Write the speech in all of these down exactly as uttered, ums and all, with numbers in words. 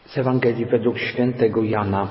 Z Ewangelii według świętego Jana.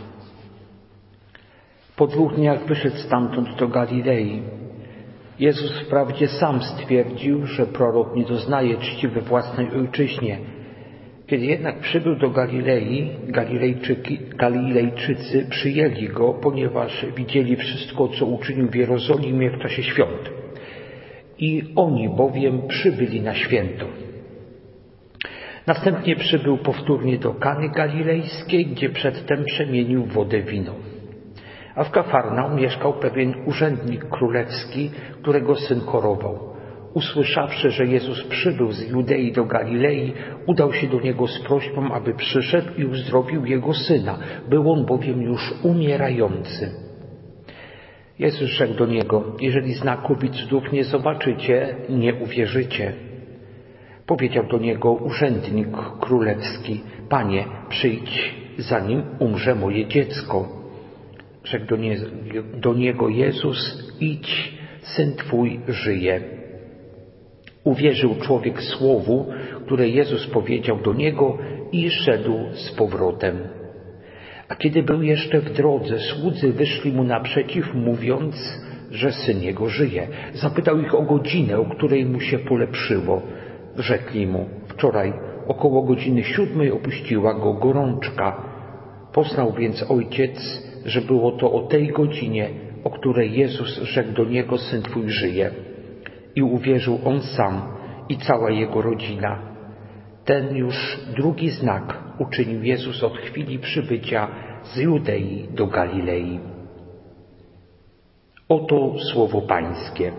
Po dwóch dniach wyszedł stamtąd do Galilei. Jezus wprawdzie sam stwierdził, że prorok nie doznaje czci we własnej ojczyźnie. Kiedy jednak przybył do Galilei, Galilejczyki, Galilejczycy przyjęli go, ponieważ widzieli wszystko, co uczynił w Jerozolimie w czasie świąt. I oni bowiem przybyli na święto. Następnie przybył powtórnie do Kany Galilejskiej, gdzie przedtem przemienił wodę w wino. A w Kafarnaum mieszkał pewien urzędnik królewski, którego syn chorował. Usłyszawszy, że Jezus przybył z Judei do Galilei, udał się do niego z prośbą, aby przyszedł i uzdrowił jego syna. Był on bowiem już umierający. Jezus rzekł do niego: jeżeli znaków i cudów nie zobaczycie, nie uwierzycie. Powiedział do niego urzędnik królewski: Panie, przyjdź, zanim umrze moje dziecko. Rzekł do, nie, do niego Jezus: idź, syn twój żyje. Uwierzył człowiek słowu, które Jezus powiedział do niego, i szedł z powrotem. A kiedy był jeszcze w drodze, słudzy wyszli mu naprzeciw, mówiąc, że syn jego żyje. Zapytał ich o godzinę, o której mu się polepszyło. Rzekli mu: wczoraj około godziny siódmej opuściła go gorączka. Poznał więc ojciec, że było to o tej godzinie, o której Jezus rzekł do niego: syn twój żyje. I uwierzył on sam i cała jego rodzina. Ten już drugi znak uczynił Jezus od chwili przybycia z Judei do Galilei. Oto słowo Pańskie.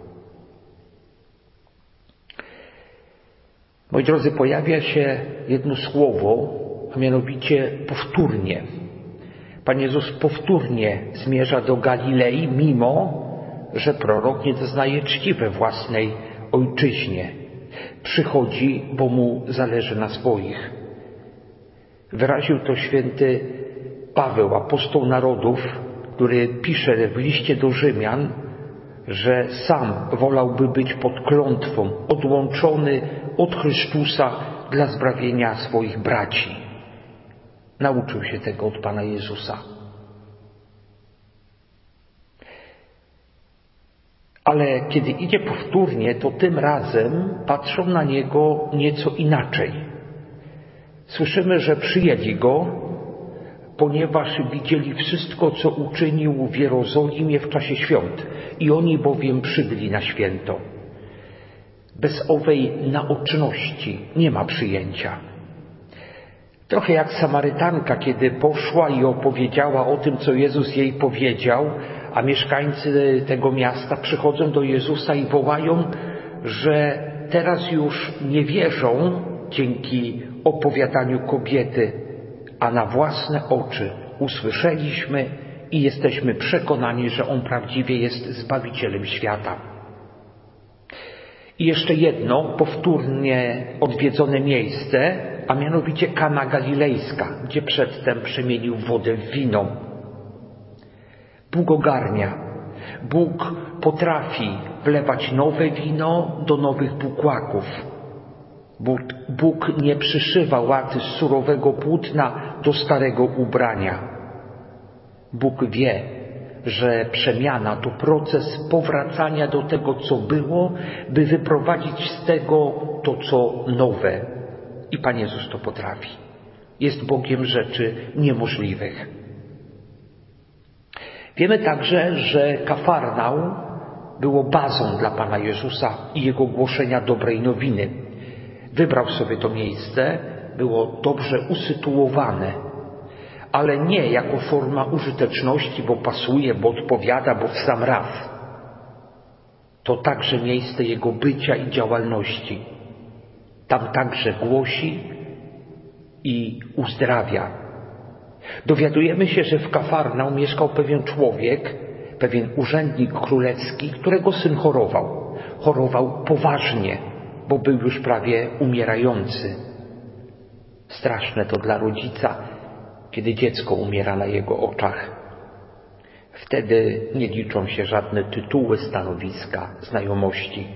Moi drodzy, pojawia się jedno słowo, a mianowicie powtórnie. Pan Jezus powtórnie zmierza do Galilei, mimo że prorok nie doznaje czci we własnej ojczyźnie. Przychodzi, bo mu zależy na swoich. Wyraził to święty Paweł, apostoł narodów, który pisze w liście do Rzymian, że sam wolałby być pod klątwą, odłączony od Chrystusa dla zbawienia swoich braci. Nauczył się tego od Pana Jezusa. Ale kiedy idzie powtórnie, to tym razem patrzą na Niego nieco inaczej. Słyszymy, że przyjęli Go, ponieważ widzieli wszystko, co uczynił w Jerozolimie w czasie świąt. I oni bowiem przybyli na święto. Bez owej naoczności nie ma przyjęcia. Trochę jak Samarytanka, kiedy poszła i opowiedziała o tym, co Jezus jej powiedział, a mieszkańcy tego miasta przychodzą do Jezusa i wołają, że teraz już nie wierzą dzięki opowiadaniu kobiety, a na własne oczy usłyszeliśmy i jesteśmy przekonani, że On prawdziwie jest Zbawicielem świata. I jeszcze jedno powtórnie odwiedzone miejsce, a mianowicie Kana Galilejska, gdzie przedtem przemienił wodę w wino. Bóg ogarnia. Bóg potrafi wlewać nowe wino do nowych bukłaków. Bóg, Bóg nie przyszywa łaty z surowego płótna do starego ubrania. Bóg wie, że przemiana to proces powracania do tego, co było, by wyprowadzić z tego to, co nowe. I Pan Jezus to potrafi. Jest Bogiem rzeczy niemożliwych. Wiemy także, że Kafarnaum było bazą dla Pana Jezusa i Jego głoszenia dobrej nowiny. Wybrał sobie to miejsce, było dobrze usytuowane, ale nie jako forma użyteczności, bo pasuje, bo odpowiada, bo w sam raz. To także miejsce Jego bycia i działalności. Tam także głosi i uzdrawia. Dowiadujemy się, że w Kafarnaum mieszkał pewien człowiek, pewien urzędnik królewski, którego syn chorował. Chorował poważnie, bo był już prawie umierający. Straszne to dla rodzica, kiedy dziecko umiera na jego oczach. Wtedy nie liczą się żadne tytuły, stanowiska, znajomości.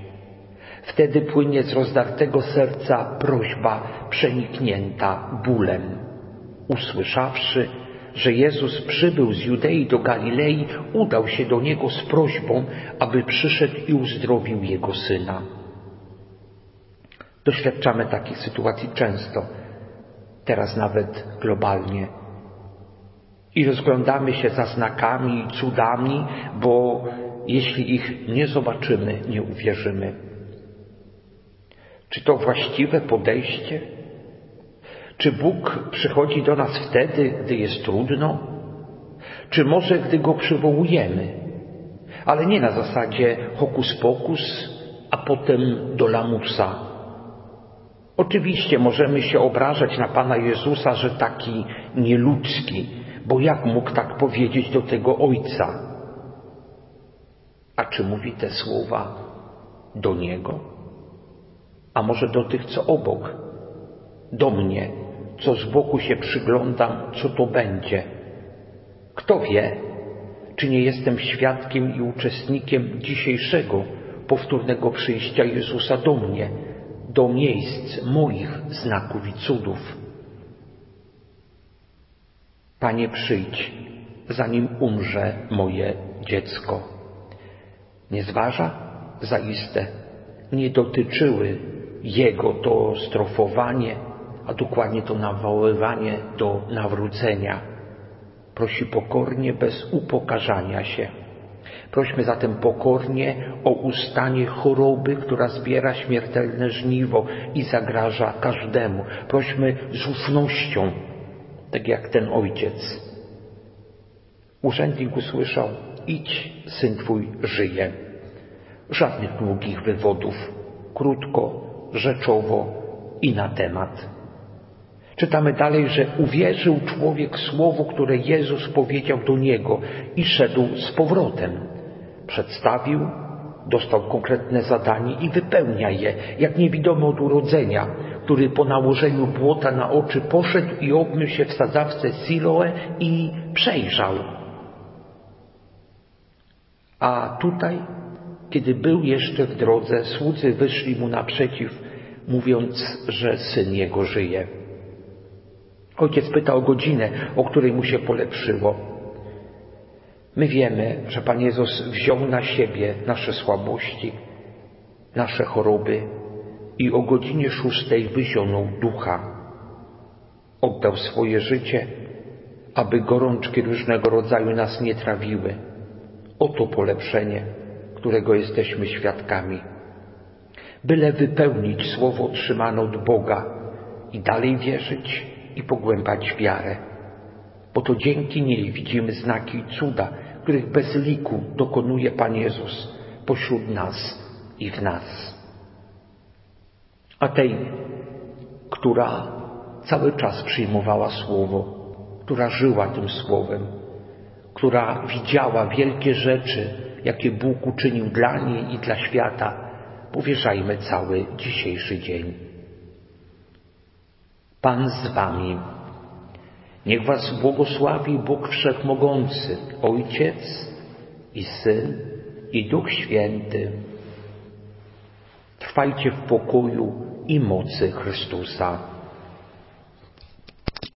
Wtedy płynie z rozdartego serca prośba przeniknięta bólem. usłyszawszy, że Jezus przybył z Judei do Galilei, udał się do Niego z prośbą, aby przyszedł i uzdrowił Jego syna. Doświadczamy takich sytuacji często, teraz nawet globalnie. I rozglądamy się za znakami i cudami, bo jeśli ich nie zobaczymy, nie uwierzymy. Czy to właściwe podejście? Czy Bóg przychodzi do nas wtedy, gdy jest trudno? Czy może gdy Go przywołujemy? Ale nie na zasadzie hokus pokus, a potem do lamusa. Oczywiście możemy się obrażać na Pana Jezusa, że taki nieludzki, bo jak mógł tak powiedzieć do tego Ojca? A czy mówi te słowa do Niego? A może do tych, co obok? Do mnie, co z boku się przyglądam, co to będzie? Kto wie, czy nie jestem świadkiem i uczestnikiem dzisiejszego powtórnego przyjścia Jezusa do mnie, do miejsc moich znaków i cudów. Panie, przyjdź, zanim umrze moje dziecko. Nie zważa? Zaiste nie dotyczyły Jego to strofowanie, a dokładnie to nawoływanie do nawrócenia. Prosi pokornie, bez upokarzania się. Prośmy zatem pokornie o ustanie choroby, która zbiera śmiertelne żniwo i zagraża każdemu. Prośmy z ufnością, tak jak ten ojciec. Urzędnik usłyszał: idź, syn twój żyje. Żadnych długich wywodów, krótko, rzeczowo i na temat. Czytamy dalej, że uwierzył człowiek słowu, które Jezus powiedział do niego i szedł z powrotem. Przedstawił, dostał konkretne zadanie i wypełnia je, jak niewidomy od urodzenia, który po nałożeniu błota na oczy poszedł i obmył się w sadzawce Siloe i przejrzał. A tutaj, kiedy był jeszcze w drodze, słudzy wyszli mu naprzeciw, mówiąc, że syn jego żyje. Ojciec pyta o godzinę, o której mu się polepszyło. My wiemy, że Pan Jezus wziął na siebie nasze słabości, nasze choroby i o godzinie szóstej wyzionął ducha. Oddał swoje życie, aby gorączki różnego rodzaju nas nie trawiły. Oto polepszenie, którego jesteśmy świadkami. Byle wypełnić słowo otrzymane od Boga i dalej wierzyć i pogłębiać wiarę. Bo to dzięki niej widzimy znaki i cuda, których bez liku dokonuje Pan Jezus pośród nas i w nas. A tej, która cały czas przyjmowała Słowo, która żyła tym Słowem, która widziała wielkie rzeczy, jakie Bóg uczynił dla niej i dla świata, powierzajmy cały dzisiejszy dzień. Pan z wami. Niech was błogosławi Bóg Wszechmogący, Ojciec i Syn i Duch Święty. Trwajcie w pokoju i mocy Chrystusa.